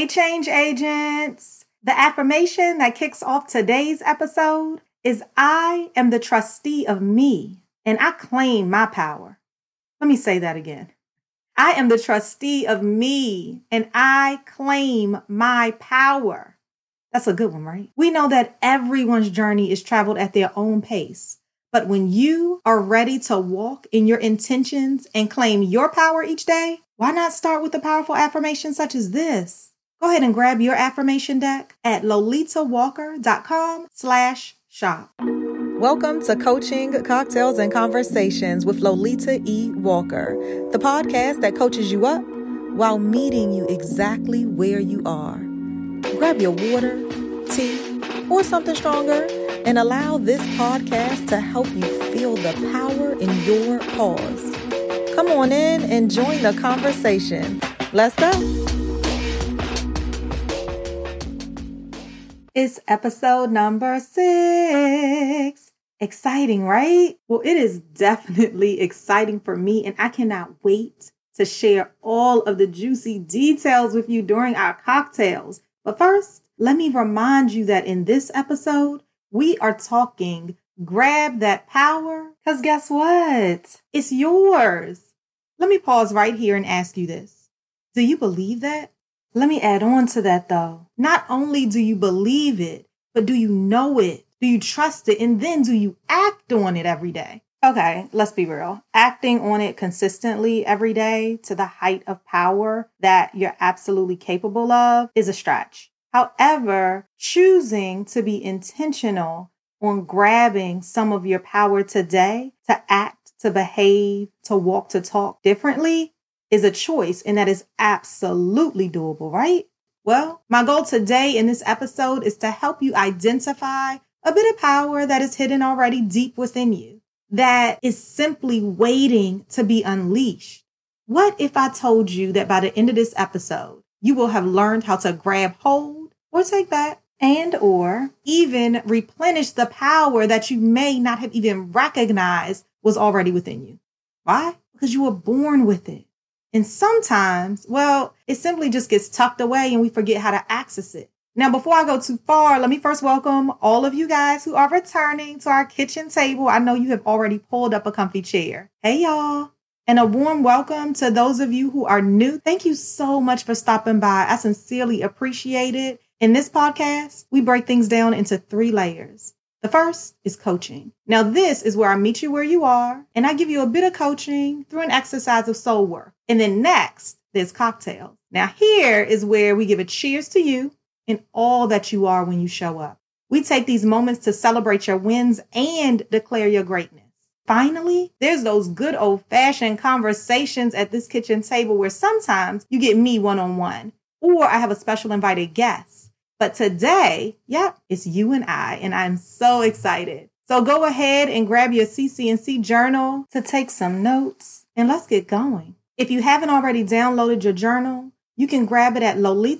Hey, change agents. The affirmation that kicks off today's episode is I am the trustee of me and I claim my power. Let me say that again. I am the trustee of me and I claim my power. That's a good one, right? We know that everyone's journey is traveled at their own pace. But when you are ready to walk in your intentions and claim your power each day, why not start with a powerful affirmation such as this? Go ahead and grab your affirmation deck at lolitawalker.com/shop. Welcome to Coaching, Cocktails, and Conversations with Lolita E. Walker, the podcast that coaches you up while meeting you exactly where you are. Grab your water, tea, or something stronger and allow this podcast to help you feel the power in your pause. Come on in and join the conversation. Let's go. It's episode number 6. Exciting, right? Well, it is definitely exciting for me, and I cannot wait to share all of the juicy details with you during our cocktails. But first, let me remind you that in this episode, we are talking grab that power, because guess what? It's yours. Let me pause right here and ask you this. Do you believe that? Let me add on to that though. Not only do you believe it, but do you know it? Do you trust it? And then do you act on it every day? Okay, let's be real. Acting on it consistently every day to the height of power that you're absolutely capable of is a stretch. However, choosing to be intentional on grabbing some of your power today to act, to behave, to walk, to talk differently is a choice, and that is absolutely doable, right? Well, my goal today in this episode is to help you identify a bit of power that is hidden already deep within you, that is simply waiting to be unleashed. What if I told you that by the end of this episode, you will have learned how to grab hold or take back and or even replenish the power that you may not have even recognized was already within you? Why? Because you were born with it. And sometimes, well, it simply just gets tucked away and we forget how to access it. Now, before I go too far, let me first welcome all of you guys who are returning to our kitchen table. I know you have already pulled up a comfy chair. Hey, y'all. And a warm welcome to those of you who are new. Thank you so much for stopping by. I sincerely appreciate it. In this podcast, we break things down into 3 layers. The first is coaching. Now, this is where I meet you where you are, and I give you a bit of coaching through an exercise of soul work. And then next, there's cocktails. Now, here is where we give a cheers to you and all that you are when you show up. We take these moments to celebrate your wins and declare your greatness. Finally, there's those good old-fashioned conversations at this kitchen table where sometimes you get me one-on-one, or I have a special invited guest. But today, it's you and I'm so excited. So go ahead and grab your CC&C journal to take some notes, and let's get going. If you haven't already downloaded your journal, you can grab it at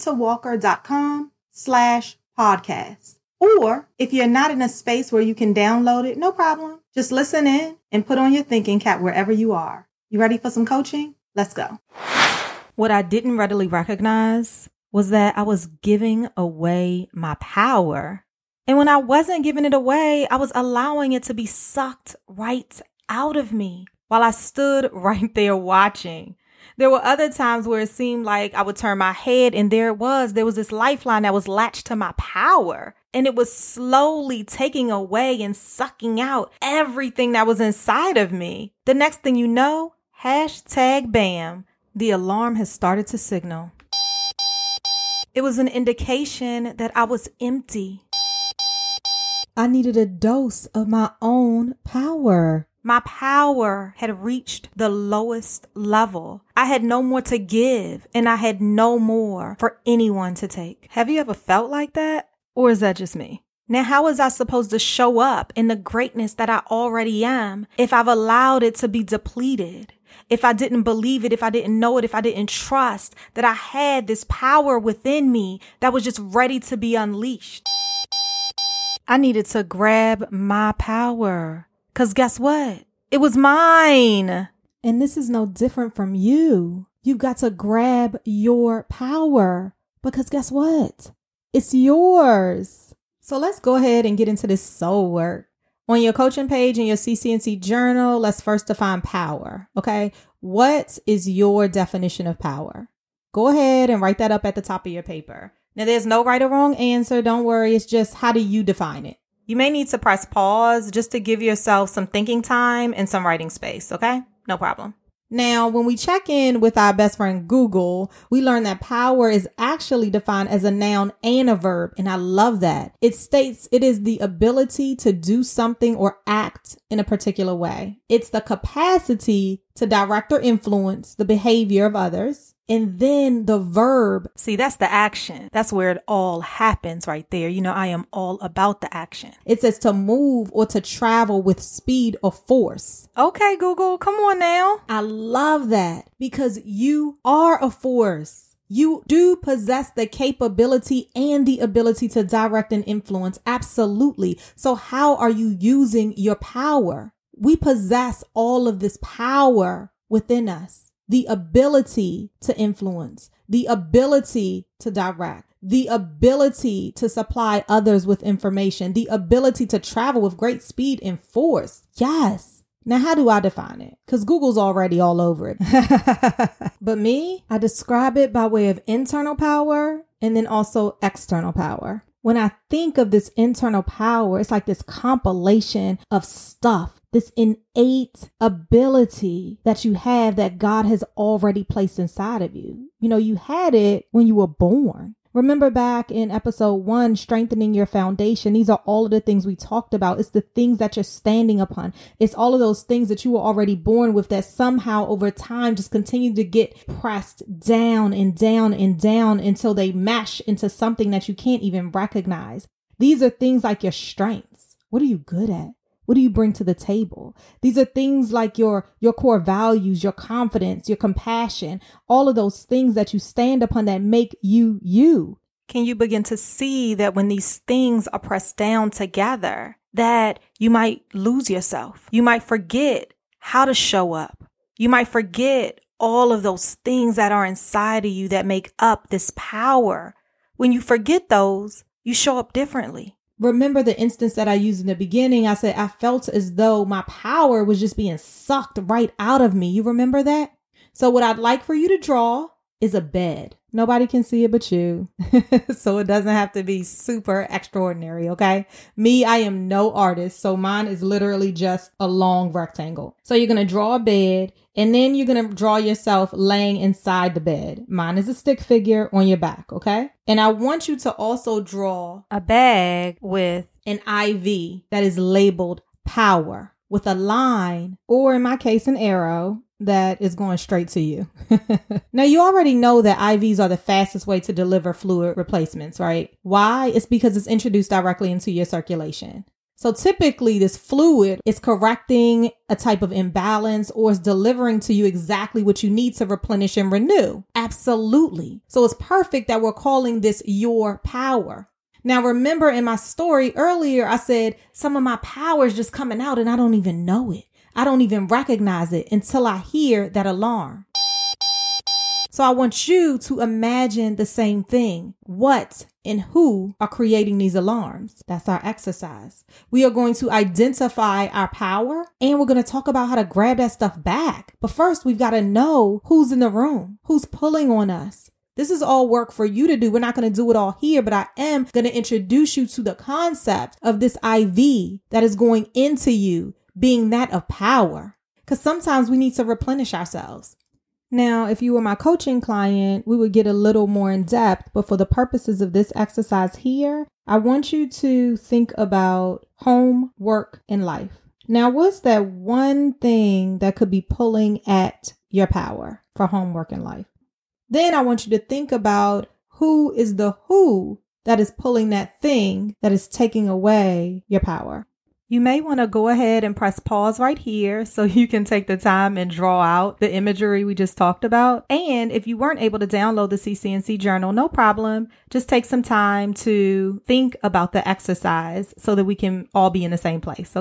lolitawalker.com/podcast. Or if you're not in a space where you can download it, no problem. Just listen in and put on your thinking cap wherever you are. You ready for some coaching? Let's go. What I didn't readily recognize was that I was giving away my power. And when I wasn't giving it away, I was allowing it to be sucked right out of me while I stood right there watching. There were other times where it seemed like I would turn my head and there was this lifeline that was latched to my power. And it was slowly taking away and sucking out everything that was inside of me. The next thing you know, #bam, the alarm has started to signal. It was an indication that I was empty. I needed a dose of my own power. My power had reached the lowest level. I had no more to give, and I had no more for anyone to take. Have you ever felt like that? Or is that just me? Now, how was I supposed to show up in the greatness that I already am if I've allowed it to be depleted? If I didn't believe it, if I didn't know it, if I didn't trust that I had this power within me that was just ready to be unleashed? I needed to grab my power. 'Cause guess what? It was mine. And this is no different from you. You've got to grab your power. Because guess what? It's yours. So let's go ahead and get into this soul work. On your coaching page in your CCNC journal, let's first define power. Okay. What is your definition of power? Go ahead and write that up at the top of your paper. Now, there's no right or wrong answer. Don't worry. It's just, how do you define it? You may need to press pause just to give yourself some thinking time and some writing space. Okay. No problem. Now, when we check in with our best friend Google, we learn that power is actually defined as a noun and a verb. And I love that. It states it is the ability to do something or act in a particular way. It's the capacity to direct or influence the behavior of others. And then the verb. See, that's the action. That's where it all happens right there. You know, I am all about the action. It says to move or to travel with speed or force. Okay, Google, come on now. I love that because you are a force. You do possess the capability and the ability to direct and influence. Absolutely. So how are you using your power? We possess all of this power within us. The ability to influence, the ability to direct, the ability to supply others with information, the ability to travel with great speed and force. Yes. Now, how do I define it? Because Google's already all over it. But me, I describe it by way of internal power and then also external power. When I think of this internal power, it's like this compilation of stuff, this innate ability that you have that God has already placed inside of you. You know, you had it when you were born. Remember back in episode 1, strengthening your foundation. These are all of the things we talked about. It's the things that you're standing upon. It's all of those things that you were already born with that somehow over time just continue to get pressed down and down and down until they mesh into something that you can't even recognize. These are things like your strengths. What are you good at? What do you bring to the table? These are things like your core values, your confidence, your compassion, all of those things that you stand upon that make you, you. Can you begin to see that when these things are pressed down together, that you might lose yourself? You might forget how to show up. You might forget all of those things that are inside of you that make up this power. When you forget those, you show up differently. Remember the instance that I used in the beginning? I said I felt as though my power was just being sucked right out of me. You remember that? So what I'd like for you to draw is a bed. Nobody can see it but you. So it doesn't have to be super extraordinary, okay? Me, I am no artist. So mine is literally just a long rectangle. So you're going to draw a bed and then you're going to draw yourself laying inside the bed. Mine is a stick figure on your back, okay? And I want you to also draw a bag with an IV that is labeled power with a line, or in my case, an arrow that is going straight to you. Now, you already know that IVs are the fastest way to deliver fluid replacements, right? Why? It's because it's introduced directly into your circulation. So typically this fluid is correcting a type of imbalance or is delivering to you exactly what you need to replenish and renew. Absolutely. So it's perfect that we're calling this your power. Now, remember in my story earlier, I said some of my power is just coming out and I don't even know it. I don't even recognize it until I hear that alarm. So I want you to imagine the same thing. What and who are creating these alarms? That's our exercise. We are going to identify our power and we're going to talk about how to grab that stuff back. But first, we've got to know who's in the room, who's pulling on us. This is all work for you to do. We're not going to do it all here, but I am going to introduce you to the concept of this IV that is going into you being that of power, because sometimes we need to replenish ourselves. Now, if you were my coaching client, we would get a little more in depth, but for the purposes of this exercise here, I want you to think about home, work, and life. Now, what's that one thing that could be pulling at your power for home, work, and life? Then I want you to think about who is the who that is pulling that thing that is taking away your power. You may want to go ahead and press pause right here so you can take the time and draw out the imagery we just talked about. And if you weren't able to download the CCNC journal, no problem. Just take some time to think about the exercise so that we can all be in the same place, okay?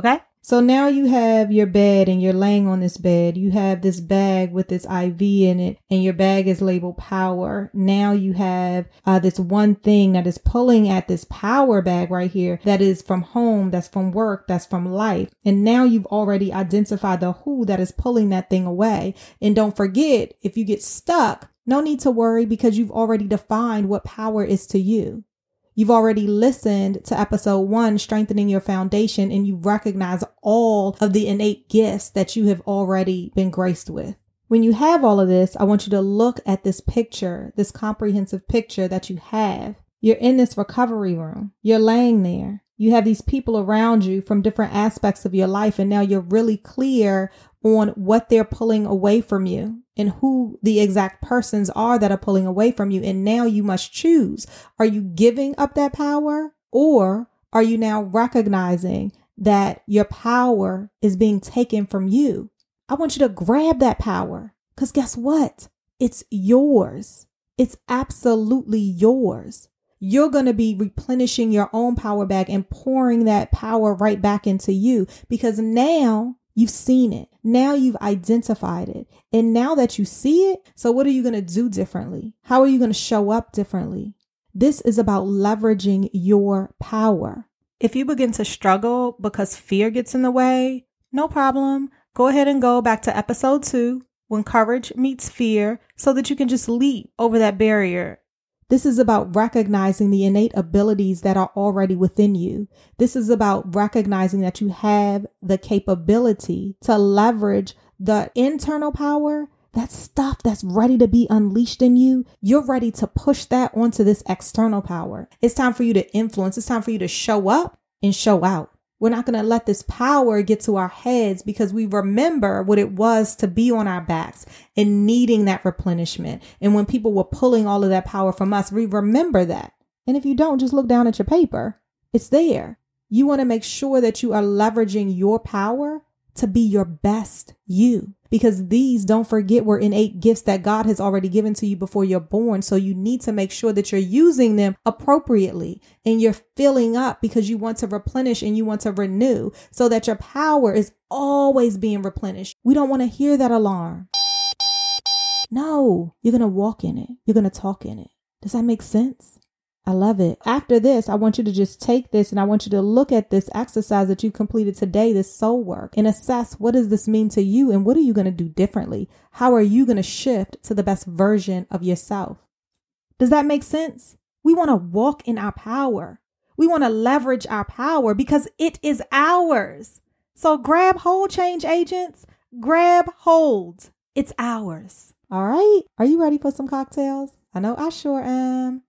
So now you have your bed and you're laying on this bed. You have this bag with this IV in it and your bag is labeled power. Now you have this one thing that is pulling at this power bag right here that is from home, that's from work, that's from life. And now you've already identified the who that is pulling that thing away. And don't forget, if you get stuck, no need to worry because you've already defined what power is to you. You've already listened to episode 1, strengthening your foundation, and you recognize all of the innate gifts that you have already been graced with. When you have all of this, I want you to look at this picture, this comprehensive picture that you have. You're in this recovery room. You're laying there. You have these people around you from different aspects of your life, and now you're really clear on what they're pulling away from you and who the exact persons are that are pulling away from you. And now you must choose. Are you giving up that power, or are you now recognizing that your power is being taken from you? I want you to grab that power, because guess what? It's yours. It's absolutely yours. You're going to be replenishing your own power bag and pouring that power right back into you, because now you've seen it. Now you've identified it. And now that you see it, so what are you going to do differently? How are you going to show up differently? This is about leveraging your power. If you begin to struggle because fear gets in the way, no problem. Go ahead and go back to episode 2, when courage meets fear, so that you can just leap over that barrier. This is about recognizing the innate abilities that are already within you. This is about recognizing that you have the capability to leverage the internal power, that stuff that's ready to be unleashed in you. You're ready to push that onto this external power. It's time for you to influence. It's time for you to show up and show out. We're not going to let this power get to our heads, because we remember what it was to be on our backs and needing that replenishment. And when people were pulling all of that power from us, we remember that. And if you don't, just look down at your paper. It's there. You want to make sure that you are leveraging your power to be your best you, because these, don't forget, were innate gifts that God has already given to you before you're born. So you need to make sure that you're using them appropriately and you're filling up, because you want to replenish and you want to renew, so that your power is always being replenished. We don't want to hear that alarm. No, you're going to walk in it. You're going to talk in it. Does that make sense? I love it. After this, I want you to just take this and I want you to look at this exercise that you completed today, this soul work, and assess, what does this mean to you and what are you going to do differently? How are you going to shift to the best version of yourself? Does that make sense? We want to walk in our power. We want to leverage our power because it is ours. So grab hold, change agents. Grab hold. It's ours. All right. Are you ready for some cocktails? I know I sure am.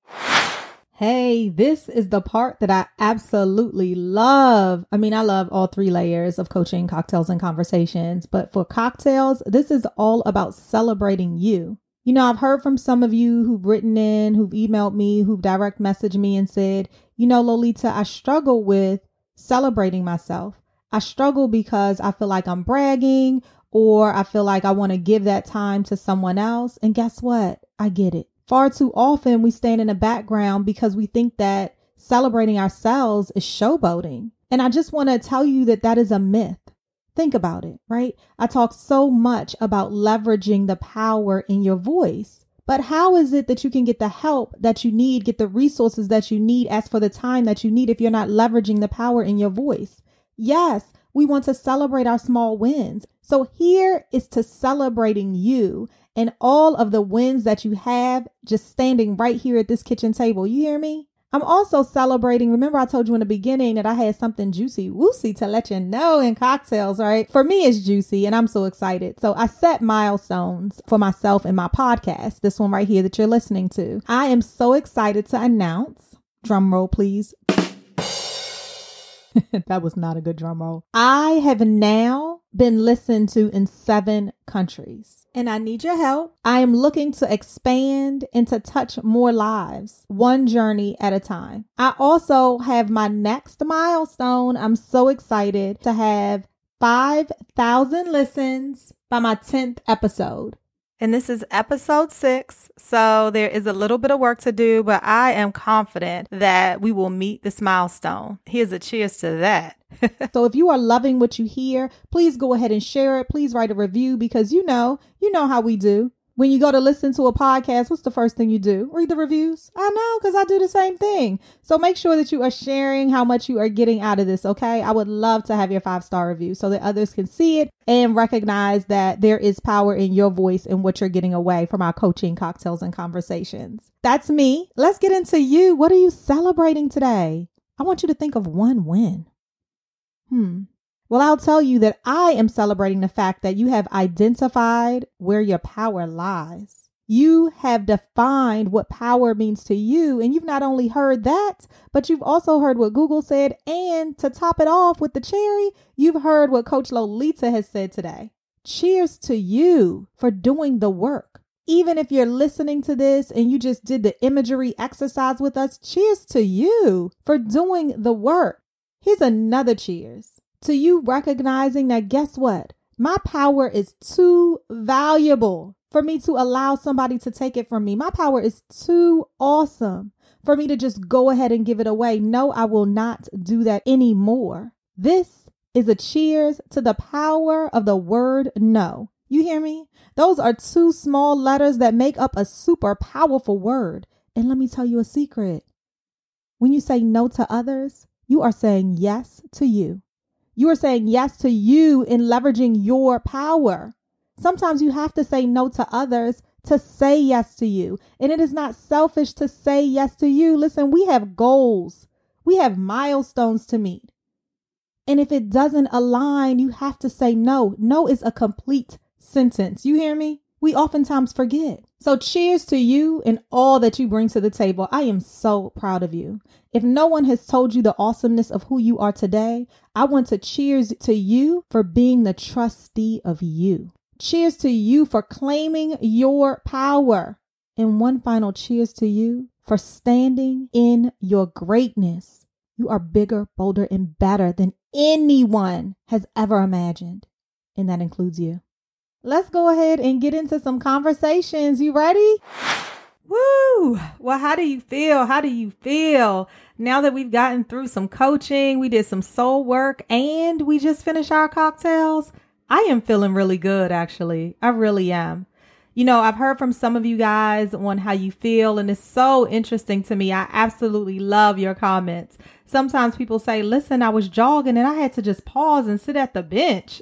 Hey, this is the part that I absolutely love. I mean, I love all 3 layers of coaching, cocktails, and conversations. But for cocktails, this is all about celebrating you. You know, I've heard from some of you who've written in, who've emailed me, who've direct messaged me and said, you know, Lolita, I struggle with celebrating myself. I struggle because I feel like I'm bragging, or I feel like I want to give that time to someone else. And guess what? I get it. Far too often we stand in the background because we think that celebrating ourselves is showboating. And I just want to tell you that that is a myth. Think about it, right? I talk so much about leveraging the power in your voice. But how is it that you can get the help that you need, get the resources that you need, ask for the time that you need if you're not leveraging the power in your voice? Yes, we want to celebrate our small wins. So here is to celebrating you and all of the wins that you have just standing right here at this kitchen table. You hear me? I'm also celebrating. Remember, I told you in the beginning that I had something juicy woosy to let you know in cocktails, right? For me, it's juicy and I'm so excited. So I set milestones for myself in my podcast, this one right here that you're listening to. I am so excited to announce, drum roll, please. That was not a good drum roll. I have now been listened to in 7 countries and I need your help. I am looking to expand and to touch more lives, one journey at a time. I also have my next milestone. I'm so excited to have 5,000 listens by my 10th episode. And this is episode 6. So there is a little bit of work to do, but I am confident that we will meet this milestone. Here's a cheers to that. So if you are loving what you hear, please go ahead and share it. Please write a review because you know how we do. When you go to listen to a podcast, what's the first thing you do? Read the reviews. I know, because I do the same thing. So make sure that you are sharing how much you are getting out of this, okay? I would love to have your 5-star review so that others can see it and recognize that there is power in your voice and what you're getting away from our coaching, cocktails, and conversations. That's me. Let's get into you. What are you celebrating today? I want you to think of one win. Well, I'll tell you that I am celebrating the fact that you have identified where your power lies. You have defined what power means to you, and you've not only heard that, but you've also heard what Google said, and to top it off with the cherry, you've heard what Coach Lolita has said today. Cheers to you for doing the work. Even if you're listening to this and you just did the imagery exercise with us, cheers to you for doing the work. Here's another cheers to you recognizing that, guess what? My power is too valuable for me to allow somebody to take it from me. My power is too awesome for me to just go ahead and give it away. No, I will not do that anymore. This is a cheers to the power of the word no. You hear me? Those are 2 small letters that make up a super powerful word. And let me tell you a secret. When you say no to others, you are saying yes to you. You are saying yes to you in leveraging your power. Sometimes you have to say no to others to say yes to you. And it is not selfish to say yes to you. Listen, we have goals. We have milestones to meet. And if it doesn't align, you have to say no. No is a complete sentence. You hear me? We oftentimes forget. So cheers to you and all that you bring to the table. I am so proud of you. If no one has told you the awesomeness of who you are today, I want to cheers to you for being the trustee of you. Cheers to you for claiming your power. And one final cheers to you for standing in your greatness. You are bigger, bolder, and better than anyone has ever imagined. And that includes you. Let's go ahead and get into some conversations. You ready? Woo! Well, how do you feel? How do you feel now that we've gotten through some coaching, we did some soul work, and we just finished our cocktails? I am feeling really good, actually. I really am. You know, I've heard from some of you guys on how you feel, and it's so interesting to me. I absolutely love your comments. Sometimes people say, listen, I was jogging and I had to just pause and sit at the bench.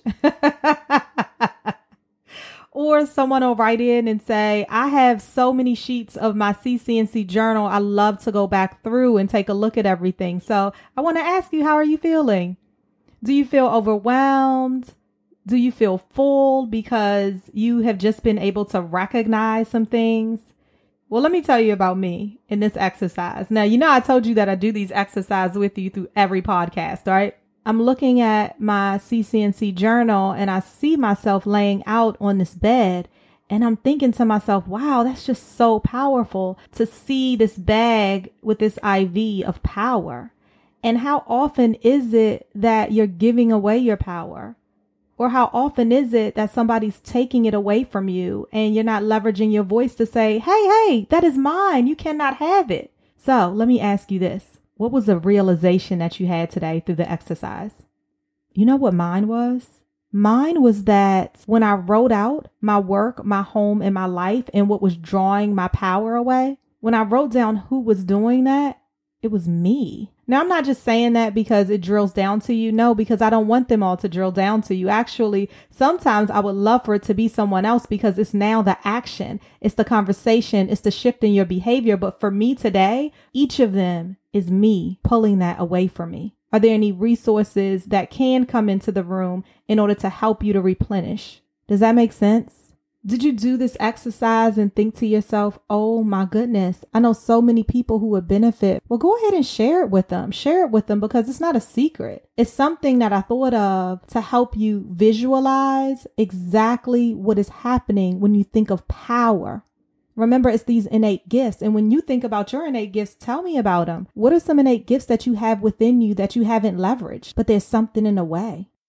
Or someone will write in and say, I have so many sheets of my CCNC journal. I love to go back through and take a look at everything. So I want to ask you, how are you feeling? Do you feel overwhelmed? Do you feel full because you have just been able to recognize some things? Well, let me tell you about me in this exercise. Now, you know, I told you that I do these exercises with you through every podcast, right? I'm looking at my CCNC journal and I see myself laying out on this bed and I'm thinking to myself, wow, that's just so powerful to see this bag with this IV of power. And how often is it that you're giving away your power? Or how often is it that somebody's taking it away from you and you're not leveraging your voice to say, hey, that is mine. You cannot have it. So let me ask you this. What was the realization that you had today through the exercise? You know what mine was? Mine was that when I wrote out my work, my home, and my life and what was drawing my power away, when I wrote down who was doing that, it was me. Now, I'm not just saying that because it drills down to you. No, because I don't want them all to drill down to you. Actually, sometimes I would love for it to be someone else because it's now the action. It's the conversation. It's the shift in your behavior. But for me today, each of them is me pulling that away from me. Are there any resources that can come into the room in order to help you to replenish? Does that make sense? Did you do this exercise and think to yourself, oh my goodness, I know so many people who would benefit? Well, go ahead and share it with them. Share it with them because it's not a secret. It's something that I thought of to help you visualize exactly what is happening when you think of power. Remember, it's these innate gifts. And when you think about your innate gifts, tell me about them. What are some innate gifts that you have within you that you haven't leveraged, but there's something in the way?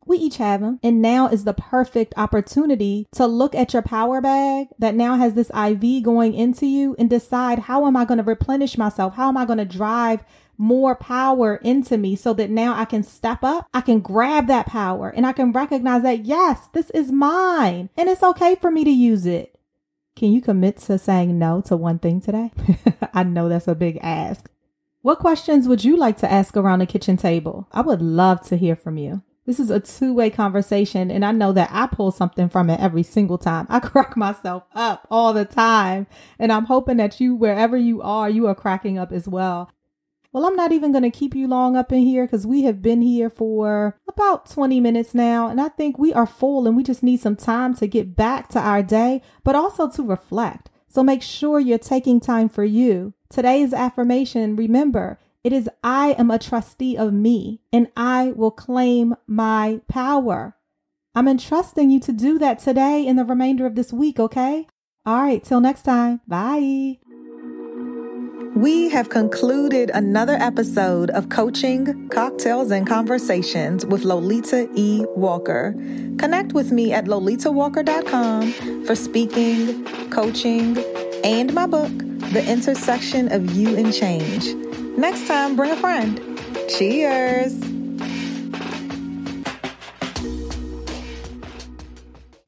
We each have them. And now is the perfect opportunity to look at your power bag that now has this IV going into you and decide, how am I going to replenish myself? How am I going to drive more power into me so that now I can step up, I can grab that power, and I can recognize that, yes, this is mine and it's okay for me to use it. Can you commit to saying no to one thing today? I know that's a big ask. What questions would you like to ask around the kitchen table? I would love to hear from you. This is a two-way conversation, and I know that I pull something from it every single time. I crack myself up all the time, and I'm hoping that you, wherever you are cracking up as well. Well, I'm not even going to keep you long up in here because we have been here for about 20 minutes now, and I think we are full and we just need some time to get back to our day, but also to reflect. So make sure you're taking time for you. Today's affirmation, remember, it is I am a trustee of me and I will claim my power. I'm entrusting you to do that today and the remainder of this week, okay? All right, till next time. Bye. We have concluded another episode of Coaching, Cocktails, and Conversations with Lolita E. Walker. Connect with me at lolitawalker.com for speaking, coaching, and my book, The Intersection of You and Change. Next time, bring a friend. Cheers.